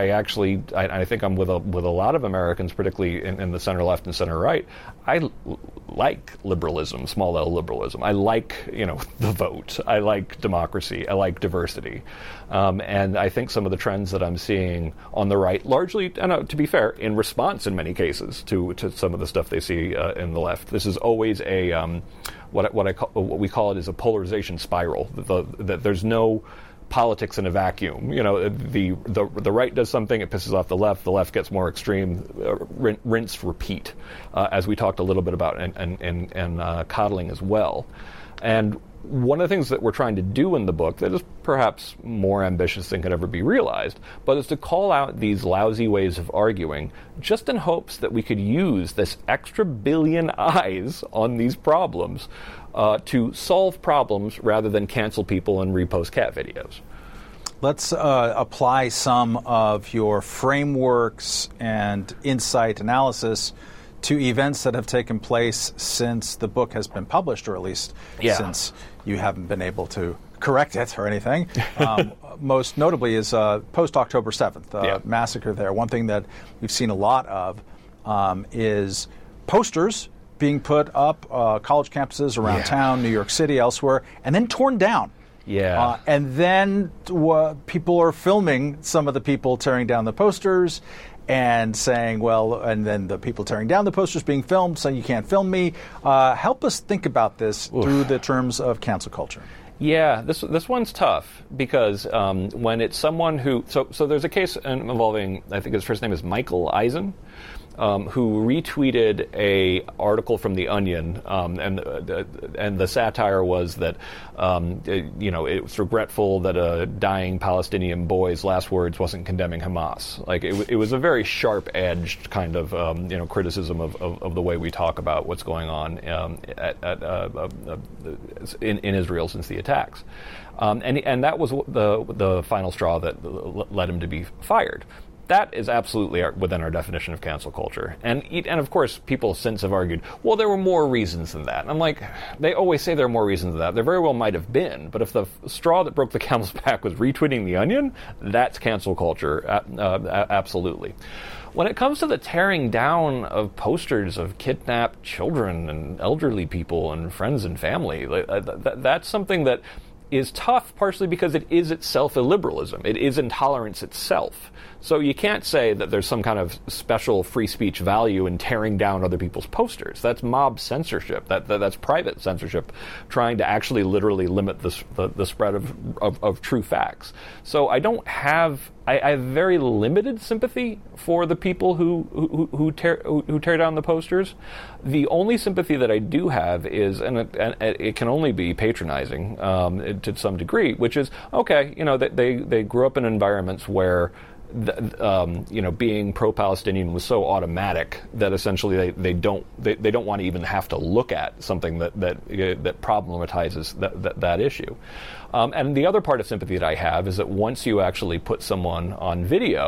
I think I'm with a lot of Americans, particularly in the center left and center right. I like liberalism, small L liberalism. I like the vote. I like democracy. I like diversity, and I think some of the trends that I'm seeing on the right, largely, to be fair, in response in many cases to some of the stuff they see in the left. This is always a what we call it is a polarization spiral. That there's no politics in a vacuum. The right does something, it pisses off the left gets more extreme, rinse, repeat, as we talked a little bit about in coddling as well. And one of the things that we're trying to do in the book that is perhaps more ambitious than could ever be realized, but is to call out these lousy ways of arguing just in hopes that we could use this extra billion eyes on these problems to solve problems rather than cancel people and repost cat videos. Let's apply some of your frameworks and insight analysis to events that have taken place since the book has been published, or at least since you haven't been able to correct it or anything. Most notably is post-October 7th, massacre there. One thing that we've seen a lot of is posters being put up, college campuses around town, New York City, elsewhere, and then torn down. Yeah. And then people are filming some of the people tearing down the posters and saying, and then the people tearing down the posters being filmed, saying you can't film me. Help us think about this through the terms of cancel culture. Yeah, this one's tough because when it's someone who... So there's a case involving, I think his first name is Michael Eisen, who retweeted a article from The Onion, and the satire was that it was regretful that a dying Palestinian boy's last words wasn't condemning Hamas. Like it was a very sharp-edged kind of criticism of the way we talk about what's going on in Israel since the attacks, and that was the final straw that led him to be fired. That is absolutely within our definition of cancel culture. And of course, people since have argued, well, there were more reasons than that. And I'm like, they always say there are more reasons than that. There very well might have been. But if the straw that broke the camel's back was retweeting The Onion, that's cancel culture, absolutely. When it comes to the tearing down of posters of kidnapped children and elderly people and friends and family, that's something that is tough, partially because it is itself illiberalism. It is intolerance itself. So you can't say that there's some kind of special free speech value in tearing down other people's posters. That's mob censorship. That's private censorship, trying to actually literally limit the spread of true facts. So I have very limited sympathy for the people who tear down the posters. The only sympathy that I do have is, and it can only be patronizing to some degree, which is okay. They grew up in environments where being pro-Palestinian was so automatic that essentially they don't want to even have to look at something that problematizes that issue. And the other part of sympathy that I have is that once you actually put someone on video,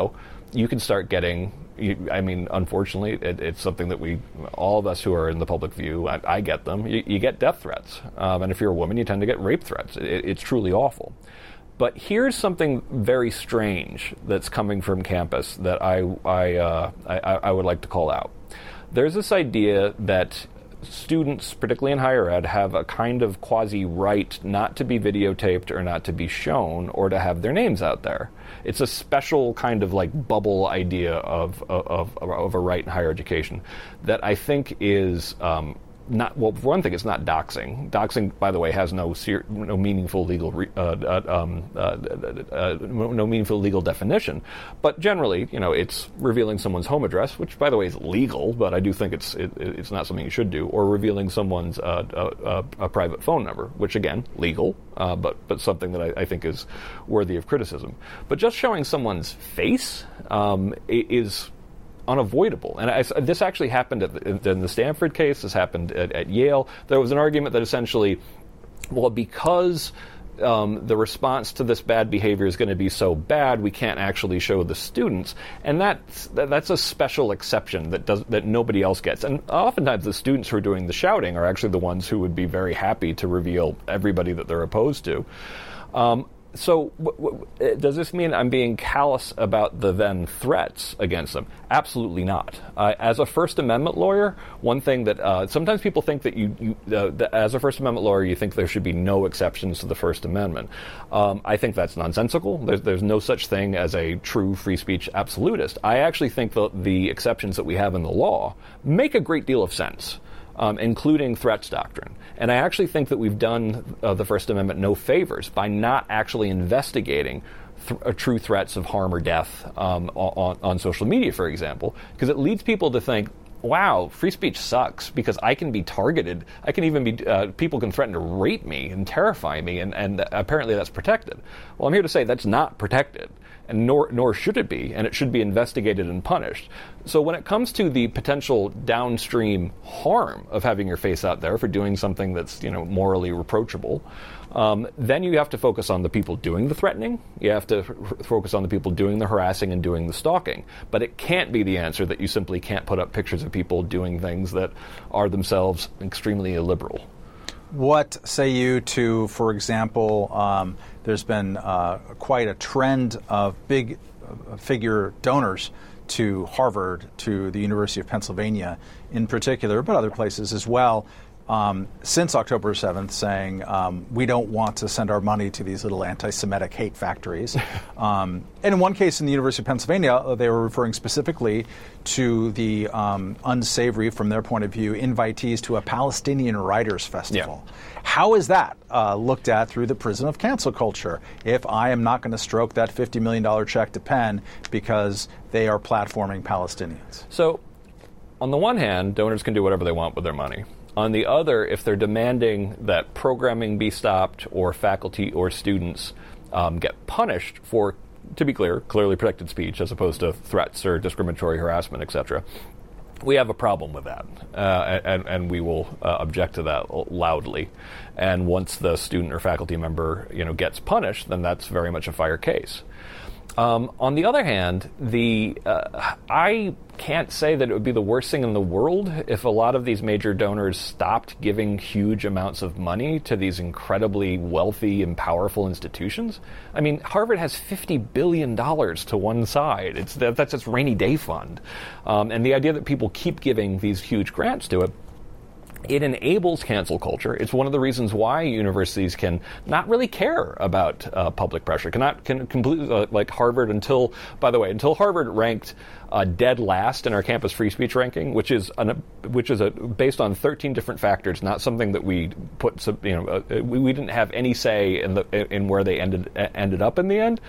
you can start getting, unfortunately, it's something that all of us who are in the public view, I get them. You get death threats. And if you're a woman, you tend to get rape threats. It's truly awful. But here's something very strange that's coming from campus that I would like to call out. There's this idea that students, particularly in higher ed, have a kind of quasi-right not to be videotaped or not to be shown or to have their names out there. It's a special kind of like bubble idea of a right in higher education that I think is not, well, for one thing, it's not doxing. Doxing, by the way, has no meaningful legal no meaningful legal definition. But generally, it's revealing someone's home address, which, by the way, is legal, but I do think it's not something you should do, or revealing someone's a private phone number, which again, legal, but something that I think is worthy of criticism. But just showing someone's face is unavoidable. And this actually happened in the Stanford case. This happened at Yale. There was an argument that essentially, well, because the response to this bad behavior is going to be so bad, we can't actually show the students. And that's a special exception that nobody else gets. And oftentimes the students who are doing the shouting are actually the ones who would be very happy to reveal everybody that they're opposed to. So does this mean I'm being callous about the then threats against them? Absolutely not. As a First Amendment lawyer, one thing that sometimes people think that as a First Amendment lawyer, you think there should be no exceptions to the First Amendment. I think that's nonsensical. There's no such thing as a true free speech absolutist. I actually think the exceptions that we have in the law make a great deal of sense. Including threats doctrine. And I actually think that we've done the First Amendment no favors by not actually investigating true threats of harm or death on social media, for example, because it leads people to think, wow, free speech sucks because I can be targeted. I can even be, people can threaten to rape me and terrify me, and apparently that's protected. Well, I'm here to say that's not protected. And nor should it be, and it should be investigated and punished. So when it comes to the potential downstream harm of having your face out there for doing something that's morally reproachable, then you have to focus on the people doing the threatening. You have to focus on the people doing the harassing and doing the stalking. But it can't be the answer that you simply can't put up pictures of people doing things that are themselves extremely illiberal. What say you to, for example, there's been quite a trend of big figure donors to Harvard, to the University of Pennsylvania in particular, but other places as well, since October 7th, saying we don't want to send our money to these little anti-Semitic hate factories. And in one case in the University of Pennsylvania, they were referring specifically to the unsavory, from their point of view, invitees to a Palestinian Writers Festival. Yeah. How is that looked at through the prism of cancel culture if I am not going to stroke that $50 million check to Penn because they are platforming Palestinians? So, on the one hand, donors can do whatever they want with their money. On the other, if they're demanding that programming be stopped or faculty or students get punished for, to be clear, clearly protected speech as opposed to threats or discriminatory harassment, etc., we have a problem with that, and we will object to that loudly. And once the student or faculty member, gets punished, then that's very much a fire case. On the other hand, I can't say that it would be the worst thing in the world if a lot of these major donors stopped giving huge amounts of money to these incredibly wealthy and powerful institutions. I mean, Harvard has $50 billion to one side. That's its rainy day fund. And the idea that people keep giving these huge grants to it, it enables cancel culture. It's one of the reasons why universities can not really care about public pressure. Can completely, like Harvard, until Harvard ranked dead last in our campus free speech ranking, which is based on 13 different factors, not something that we put. We didn't have any say in where they ended up in the end.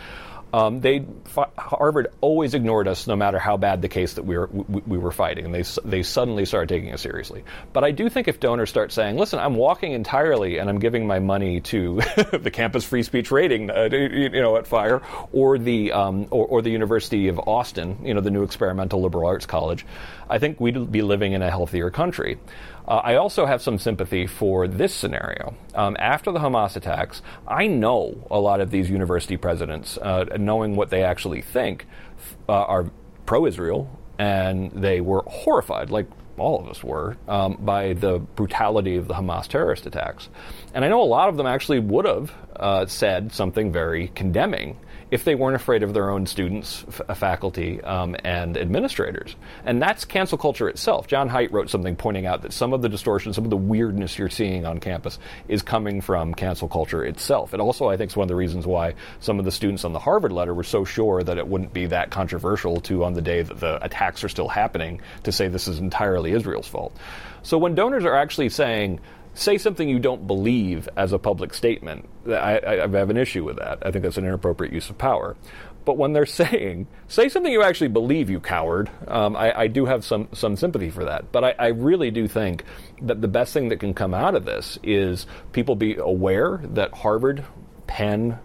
Harvard always ignored us, no matter how bad the case that we were fighting, and they suddenly started taking us seriously. But I do think if donors start saying, "Listen, I'm walking entirely, and I'm giving my money to the campus free speech rating, at FIRE, or the University of Austin, the new experimental liberal arts college," I think we'd be living in a healthier country. I also have some sympathy for this scenario. After the Hamas attacks, I know a lot of these university presidents, knowing what they actually think, are pro-Israel, and they were horrified, like all of us were, by the brutality of the Hamas terrorist attacks. And I know a lot of them actually would have said something very condemning if they weren't afraid of their own students, faculty, and administrators. And that's cancel culture itself. John Haidt wrote something pointing out that some of the distortion, some of the weirdness you're seeing on campus is coming from cancel culture itself. And also, I think, is one of the reasons why some of the students on the Harvard letter were so sure that it wouldn't be that controversial to, on the day that the attacks are still happening, to say this is entirely Israel's fault. So when donors are actually saying, say something you don't believe as a public statement, I have an issue with that. I think that's an inappropriate use of power. But when they're saying, say something you actually believe, you coward, I do have some sympathy for that. But I really do think that the best thing that can come out of this is people be aware that Harvard, Penn,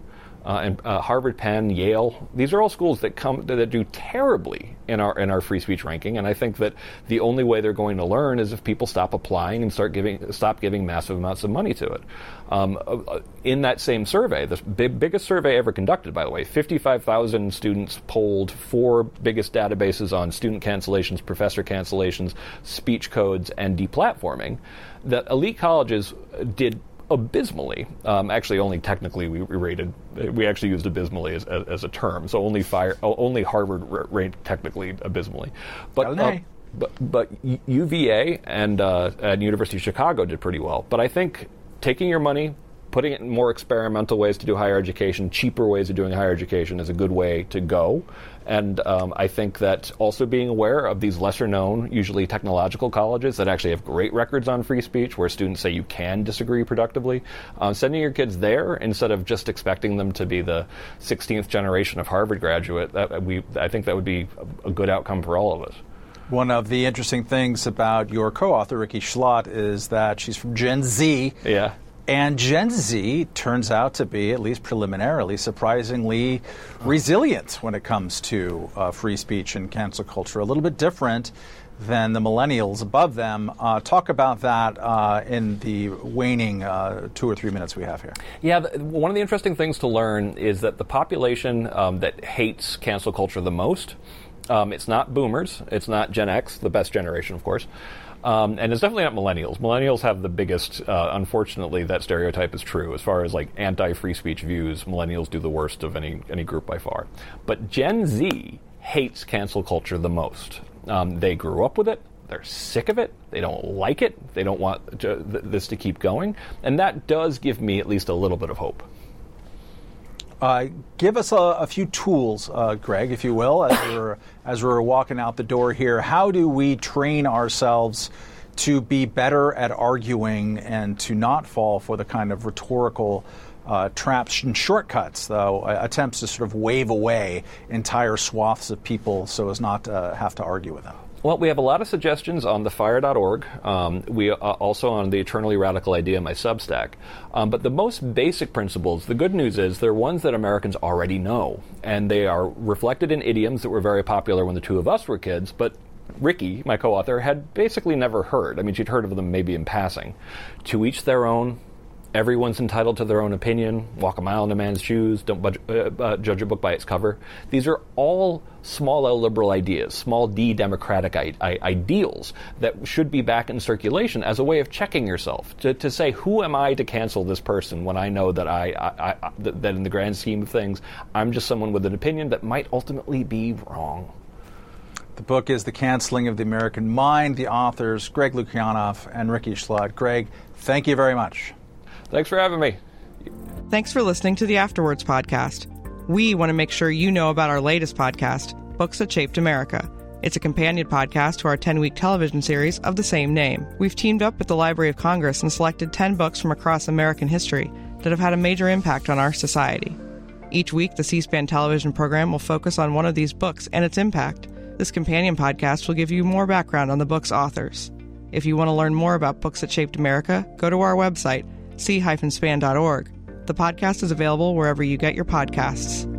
Yale, these are all schools that do terribly in our free speech ranking, and I think that the only way they're going to learn is if people stop applying and stop giving massive amounts of money to it. In that same survey, the biggest survey ever conducted, by the way, 55,000 students polled, 4 biggest databases on student cancellations, professor cancellations, speech codes, and deplatforming, that elite colleges did abysmally. Actually, only technically we actually used abysmally as a term. So only Harvard ranked technically abysmally. But UVA and University of Chicago did pretty well. But I think taking your money, putting it in more experimental ways to do higher education, cheaper ways of doing higher education is a good way to go. And I think that also being aware of these lesser-known, usually technological colleges that actually have great records on free speech, where students say you can disagree productively, sending your kids there instead of just expecting them to be the 16th generation of Harvard graduate, I think that would be a good outcome for all of us. One of the interesting things about your co-author, Rikki Schlott, is that she's from Gen Z. Yeah. And Gen Z turns out to be, at least preliminarily, surprisingly resilient when it comes to free speech and cancel culture. A little bit different than the millennials above them. Talk about that in the waning 2 or 3 minutes we have here. Yeah, one of the interesting things to learn is that the population that hates cancel culture the most, it's not boomers, it's not Gen X, the best generation, of course. And it's definitely not millennials. Millennials have the biggest, unfortunately, that stereotype is true. As far as like anti-free speech views, millennials do the worst of any group by far. But Gen Z hates cancel culture the most. They grew up with it. They're sick of it. They don't like it. They don't want this to keep going. And that does give me at least a little bit of hope. Give us a few tools, Greg, if you will, as we're walking out the door here. How do we train ourselves to be better at arguing and to not fall for the kind of rhetorical traps and shortcuts, though, attempts to sort of wave away entire swaths of people so as not to have to argue with them? Well, we have a lot of suggestions on thefire.org. We also on the Eternally Radical Idea, my Substack. But the most basic principles, the good news is they're ones that Americans already know. And they are reflected in idioms that were very popular when the two of us were kids, but Rikki, my co-author, had basically never heard. I mean, she'd heard of them maybe in passing. To each their own. Everyone's entitled to their own opinion. Walk a mile in a man's shoes. Don't judge a book by its cover. These are all small L liberal ideas, small D democratic ideals that should be back in circulation as a way of checking yourself, to say, who am I to cancel this person when I know that that in the grand scheme of things, I'm just someone with an opinion that might ultimately be wrong. The book is The Canceling of the American Mind. The authors, Greg Lukianoff and Rikki Schlott. Greg, thank you very much. Thanks for having me. Thanks for listening to the Afterwards podcast. We want to make sure you know about our latest podcast, Books That Shaped America. It's a companion podcast to our 10-week television series of the same name. We've teamed up with the Library of Congress and selected 10 books from across American history that have had a major impact on our society. Each week, the C-SPAN television program will focus on one of these books and its impact. This companion podcast will give you more background on the book's authors. If you want to learn more about Books That Shaped America, go to our website, c-span.org. The podcast is available wherever you get your podcasts.